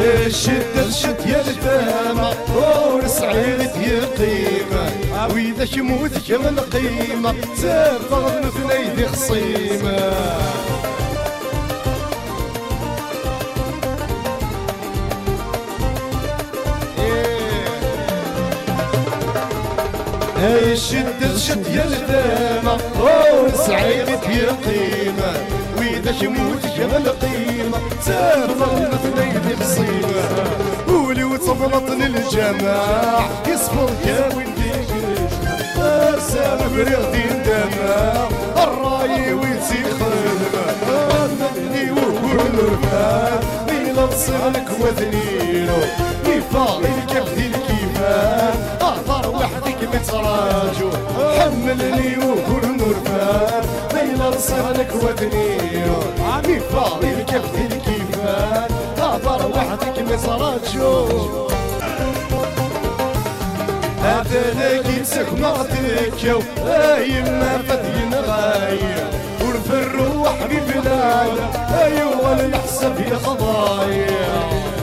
الشدة الشد يا الفامة ورسعيد يقيمة وإذا كموت كمل قيمة تفضل مثل أيدي خصيمة هاي الشدة الشد يا الفامة ورسعيد يقيمة وإذا كموت كمل قيمة تفضل مثل أيدي خصيمة قولي وتفلطني الجماع يصفر كاوين ديك سامة فريق دين دماع الراي ويتي خدمة مني وكل رفاه ميلا نصيرك وذنينو يفاضي الكفدي الكيفان أهضر وحدك متراجو حملني وكل رفاه ميلا نصيرك وذنينو يفاضي الكفدي الكيفان أهضر وحدك متراجو هذا لكي سكمرتك يما فتين غاية ورفر وحبيب العالم أيوة الحسب يا خضايا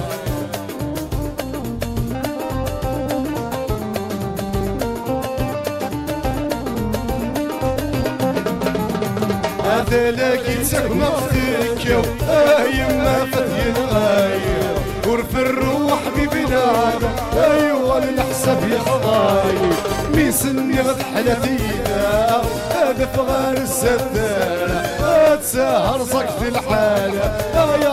هذا لكي سكمرتك يما فتين غاية ورفر وحبيب العالم أيوة الحسب يا خضاي ميسني غد حلتينا هذا فغار السدانة تسهر صك في الحالة